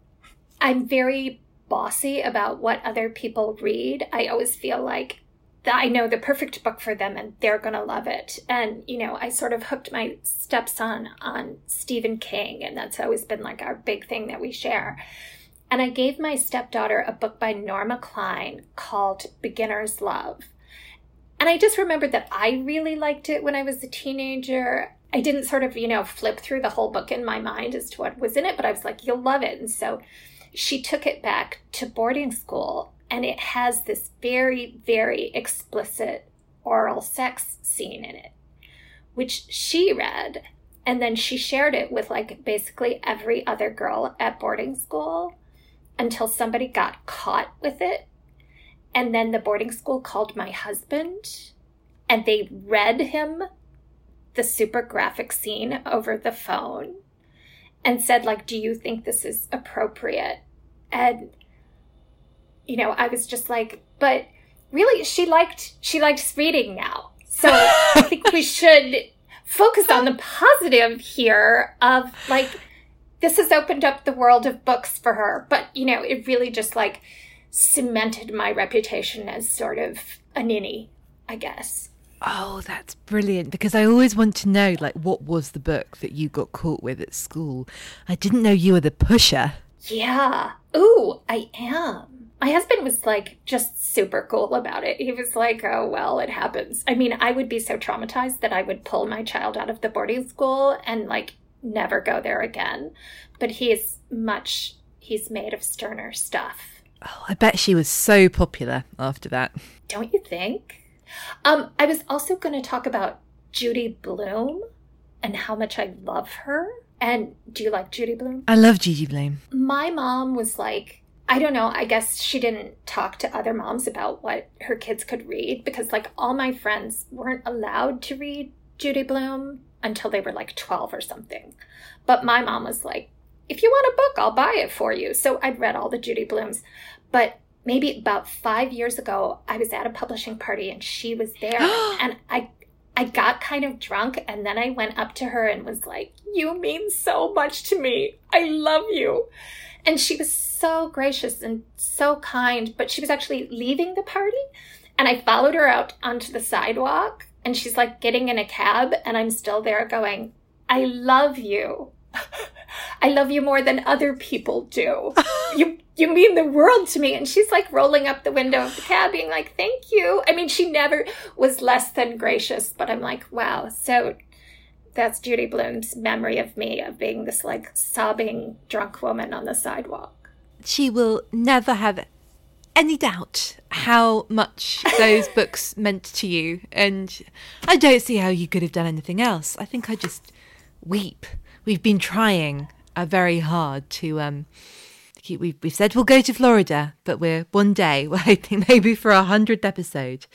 I'm very bossy about what other people read. I always feel like that I know the perfect book for them and they're going to love it. And, you know, I sort of hooked my stepson on Stephen King, and that's always been like our big thing that we share. And I gave my stepdaughter a book by Norma Klein called Beginner's Love. And I just remembered that I really liked it when I was a teenager. I didn't sort of, you know, flip through the whole book in my mind as to what was in it, but I was like, you'll love it. And so she took it back to boarding school, and it has this very, very explicit oral sex scene in it, which she read. And then she shared it with like basically every other girl at boarding school until somebody got caught with it. And then the boarding school called my husband, and they read him the super graphic scene over the phone and said, like, do you think this is appropriate? And, you know, I was just like, but really, she liked, she likes reading now. So I think we should focus on the positive here of, like, this has opened up the world of books for her. But, you know, it really just, like, cemented my reputation as sort of a ninny, I guess. Oh, that's brilliant, because I always want to know, like, what was the book that you got caught with at school? I didn't know you were the pusher. Yeah. Ooh, I am. My husband was, like, just super cool about it. He was like, oh, well, it happens. I mean, I would be so traumatized that I would pull my child out of the boarding school and, like, never go there again. But he is much, he's made of sterner stuff. Oh, I bet she was so popular after that. Don't you think? Um, I was also going to talk about Judy Blume and how much I love her. And do you like Judy Blume? I love Judy Blume. My mom was like, I don't know, I guess she didn't talk to other moms about what her kids could read because, like, all my friends weren't allowed to read Judy Blume until they were like twelve or something. But my mom was like, if you want a book, I'll buy it for you. So I'd read all the Judy Blumes. But maybe about five years ago, I was at a publishing party and she was there. and I I got kind of drunk, and then I went up to her and was like, you mean so much to me. I love you. And she was so gracious and so kind, but she was actually leaving the party. And I followed her out onto the sidewalk, and she's like getting in a cab, and I'm still there going, I love you. I love you more than other people do. You you mean the world to me. And she's like rolling up the window of the cab being like, thank you. I mean, she never was less than gracious, but I'm like, wow. So that's Judy Blume's memory of me, of being this like sobbing drunk woman on the sidewalk. She will never have any doubt how much those books meant to you. And I don't see how you could have done anything else. I think I just weep. We've been trying uh, very hard to um, keep. We've, we've said we'll go to Florida, but we're one day. We're hoping maybe for our hundredth episode.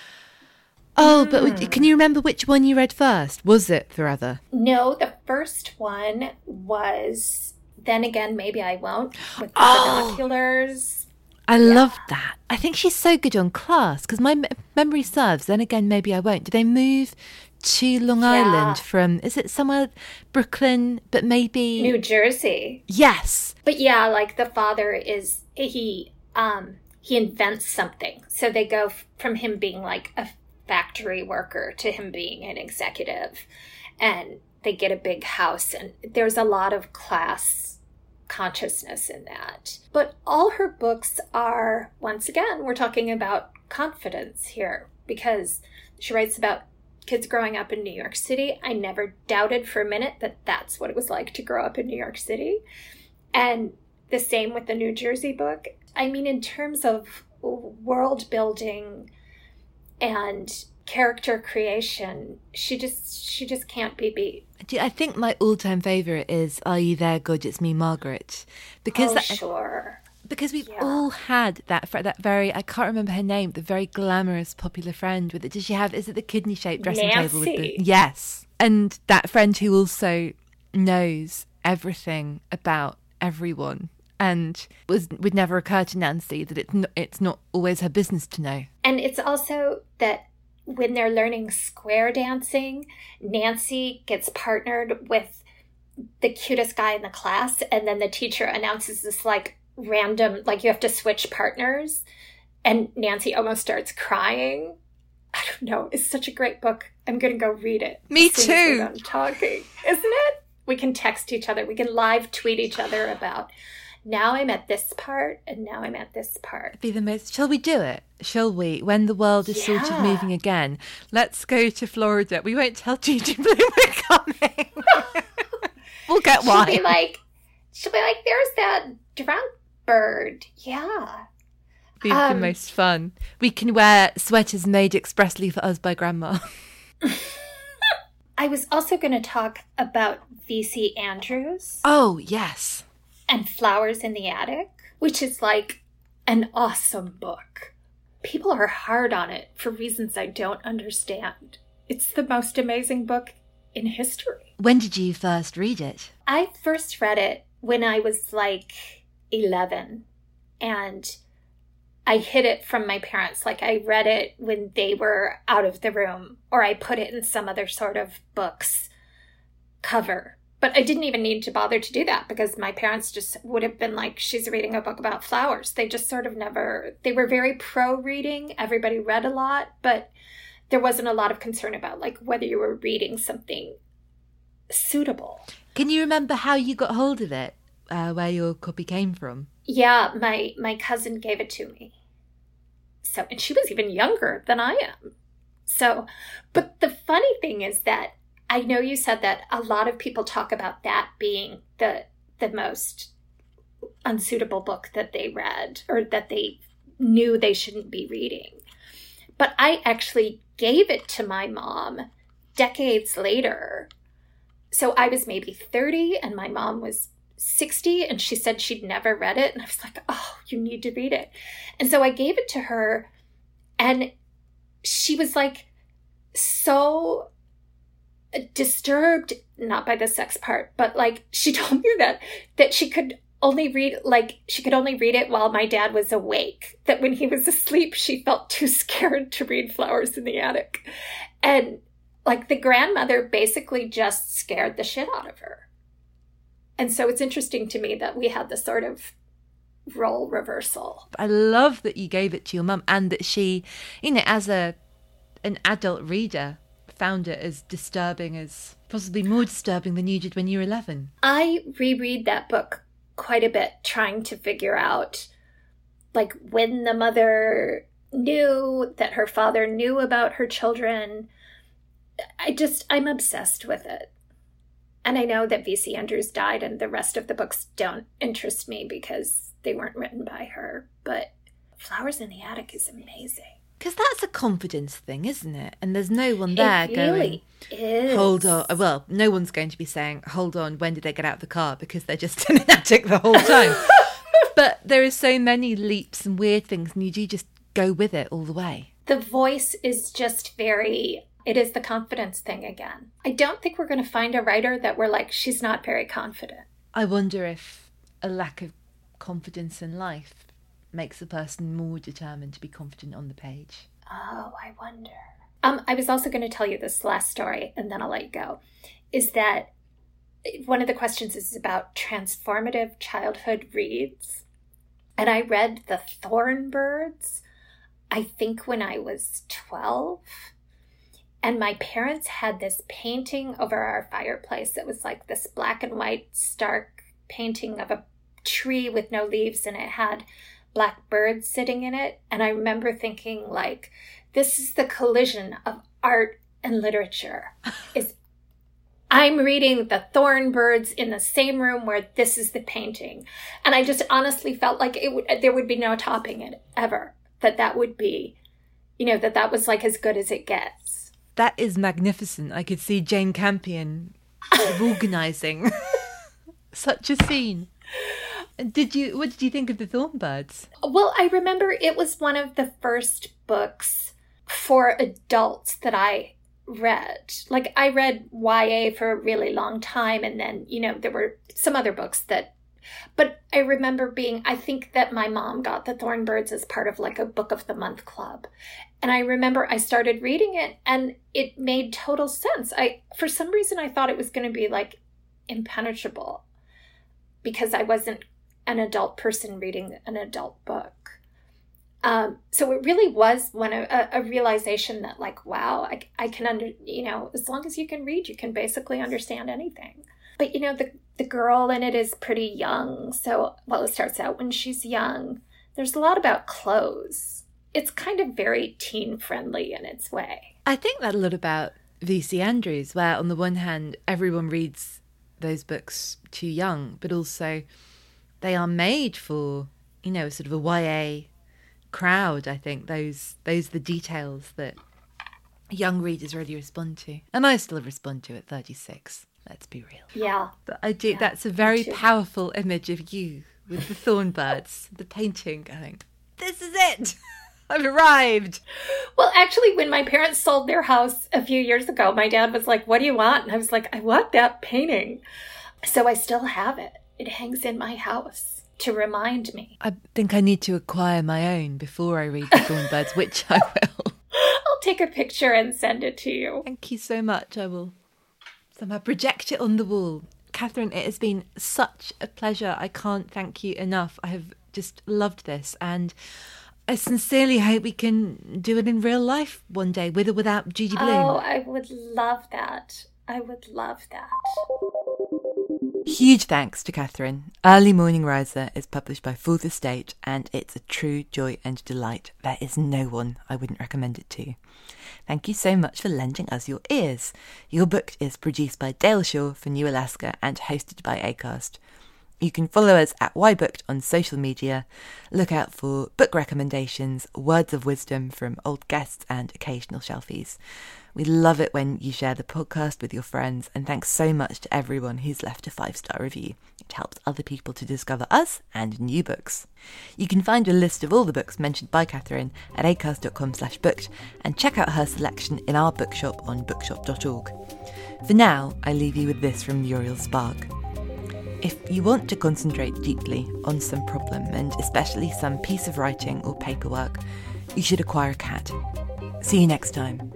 Oh, mm. But can you remember which one you read first? Was it Forever? No, the first one was Then Again, Maybe I Won't, with the oh. binoculars. I yeah. loved that. I think she's so good on Class, because my me- memory serves. Then Again, Maybe I Won't. Did they move to Long yeah. Island from, is it somewhere, Brooklyn, but maybe New Jersey? Yes. But yeah, like the father is, he um he invents something. So they go f- from him being like a factory worker to him being an executive. And they get a big house. And there's a lot of class consciousness in that. But all her books are, once again, we're talking about confidence here, because she writes about kids growing up in New York City. I never doubted for a minute that that's what it was like to grow up in New York City. And the same with the New Jersey book. I mean, in terms of world building and character creation, she just she just can't be beat. I think my all-time favourite is Are You There, God, It's Me, Margaret. Because oh, that, sure. Because we've yeah. all had that fr- that very, I can't remember her name, the very glamorous, popular friend with it. Does she have, is it the kidney-shaped dressing Nancy. table? With the, yes. And that friend who also knows everything about everyone. And was would never occur to Nancy that it's not, it's not always her business to know. And it's also that when they're learning square dancing, Nancy gets partnered with the cutest guy in the class, and then the teacher announces this like random, like you have to switch partners, and Nancy almost starts crying. I don't know. It's such a great book. I'm going to go read it. Me as soon as too. we're done talking, isn't it? We can text each other. We can live tweet each other about, now I'm at this part, and now I'm at this part. Be the most. Shall we do it? Shall we? When the world is Yeah. sort of moving again, let's go to Florida. We won't tell Gigi Bloom we're coming. We'll get wine. She'll be like, she'll be like, there's that drunk bird. Yeah. Be um, the most fun. We can wear sweaters made expressly for us by Grandma. I was also going to talk about V C Andrews. Oh, yes. And Flowers in the Attic, which is like an awesome book. People are hard on it for reasons I don't understand. It's the most amazing book in history. When did you first read it? I first read it when I was like eleven, and I hid it from my parents. Like I read it when they were out of the room, or I put it in some other sort of book's cover. But I didn't even need to bother to do that because my parents just would have been like, she's reading a book about flowers. They just sort of never, they were very pro-reading. Everybody read a lot, but there wasn't a lot of concern about like whether you were reading something suitable. Can you remember how you got hold of it? Uh, where your copy came from? Yeah, my, my cousin gave it to me. So, and she was even younger than I am. So, but the funny thing is that I know you said that a lot of people talk about that being the the most unsuitable book that they read or that they knew they shouldn't be reading. But I actually gave it to my mom decades later. So I was maybe thirty and my mom was sixty, and she said she'd never read it. And I was like, oh, you need to read it. And so I gave it to her, and she was like so disturbed, not by the sex part, but like she told me that that she could only read like she could only read it while my dad was awake, that when he was asleep she felt too scared to read Flowers in the Attic. And like the grandmother basically just scared the shit out of her. And so it's interesting to me that we had this sort of role reversal. I love that you gave it to your mum, and that she, you know, as a an adult reader, found it as disturbing as, possibly more disturbing than you did when you were eleven. I reread that book quite a bit, trying to figure out like when the mother knew that her father knew about her children. I just, I'm obsessed with it. And I know that V C Andrews died and the rest of the books don't interest me because they weren't written by her. But Flowers in the Attic is amazing. Because that's a confidence thing, isn't it? And there's no one there it going, really is. hold on. Well, no one's going to be saying, hold on, when did they get out of the car? Because they're just in an attic the whole time. But there are so many leaps and weird things, and you do just go with it all the way. The voice is just very, it is the confidence thing again. I don't think we're going to find a writer that we're like, she's not very confident. I wonder if a lack of confidence in life makes a person more determined to be confident on the page. Oh, I wonder. Um, I was also going to tell you this last story, and then I'll let you go, is that one of the questions is about transformative childhood reads. And I read The Thorn Birds, I think when I was twelve. And my parents had this painting over our fireplace. It was like this black and white stark painting of a tree with no leaves, and it had black birds sitting in it. And I remember thinking, like, this is the collision of art and literature. Is I'm reading The Thorn Birds in the same room where this is the painting. And I just honestly felt like it would, there would be no topping it ever. That that would be, you know, that that was like as good as it gets. That is magnificent. I could see Jane Campion organising such a scene. Did you? What did you think of The Thorn Birds? Well, I remember it was one of the first books for adults that I read. Like, I read Y A for a really long time, and then, you know, there were some other books that, but I remember being, I think that my mom got The Thorn Birds as part of like a book of the month club. And I remember I started reading it and it made total sense. I, for some reason, I thought it was going to be like impenetrable because I wasn't an adult person reading an adult book. Um, so it really was one of, a, a realization that, like, wow, I, I can under, you know, as long as you can read, you can basically understand anything. But, you know, the, the girl in it is pretty young. So, well, it starts out when she's young. There's a lot about clothes. It's kind of very teen friendly in its way. I think that a lot about V C Andrews, where on the one hand, everyone reads those books too young, but also they are made for, you know, sort of a Y A crowd. I think those those are the details that young readers really respond to, and I still respond to at thirty-six. Let's be real. Yeah, but I do. Yeah, that's a very powerful image of you with the thorn birds, the painting. I think this is it. I've arrived. Well, actually, when my parents sold their house a few years ago, my dad was like, "What do you want?" And I was like, "I want that painting." So I still have it. It hangs in my house to remind me. I think I need to acquire my own before I read The Thorn Birds, which I will. I'll take a picture and send it to you. Thank you so much. I will somehow project it on the wall. Catherine, it has been such a pleasure. I can't thank you enough. I have just loved this, and I sincerely hope we can do it in real life one day, with or without Judy Blume. Oh, I would love that. I would love that. Huge thanks to Catherine. Early Morning Riser is published by Fourth Estate, and it's a true joy and delight. There is no one I wouldn't recommend it to. Thank you so much for lending us your ears. Your Booked is produced by Dale Shaw for New Alaska and hosted by Acast. You can follow us at YBooked on social media. Look out for book recommendations, words of wisdom from old guests, and occasional shelfies. We love it when you share the podcast with your friends, and thanks so much to everyone who's left a five-star review. It helps other people to discover us and new books. You can find a list of all the books mentioned by Catherine at acast.com slash booked, and check out her selection in our bookshop on bookshop dot org. For now, I leave you with this from Muriel Spark. If you want to concentrate deeply on some problem, and especially some piece of writing or paperwork, you should acquire a cat. See you next time.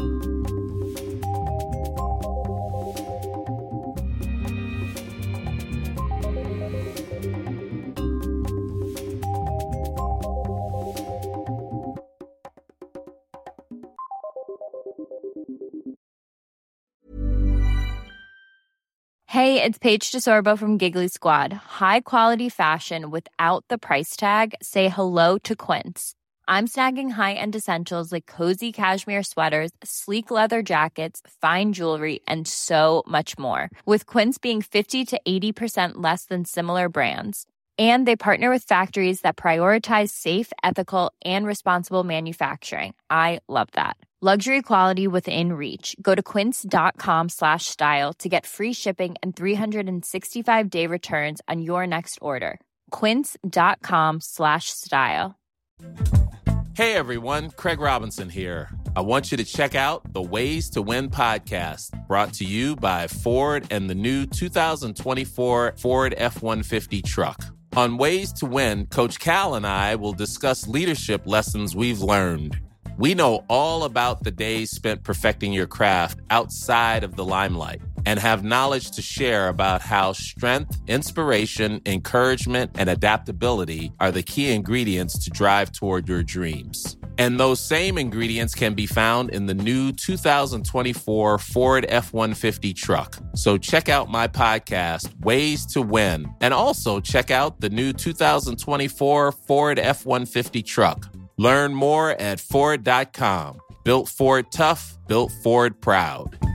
Hey, it's Paige DeSorbo from Giggly Squad. High quality fashion without the price tag. Say hello to Quince. I'm snagging high-end essentials like cozy cashmere sweaters, sleek leather jackets, fine jewelry, and so much more. With Quince being fifty to eighty percent less than similar brands. And they partner with factories that prioritize safe, ethical, and responsible manufacturing. I love that. Luxury quality within reach. Go to quince.com slash style to get free shipping and three sixty-five day returns on your next order. Quince.com slash style. Hey everyone, Craig Robinson here. I want you to check out the Ways to Win podcast, brought to you by Ford and the new two thousand twenty-four Ford F one fifty truck. On Ways to Win, Coach Cal and I will discuss leadership lessons we've learned. We know all about the days spent perfecting your craft outside of the limelight. and have knowledge to share about how strength, inspiration, encouragement, and adaptability are the key ingredients to drive toward your dreams. And those same ingredients can be found in the new two thousand twenty-four Ford F one fifty truck. So check out my podcast, Ways to Win, and also check out the new two thousand twenty-four Ford F one fifty truck. Learn more at Ford dot com. Built Ford tough, built Ford proud.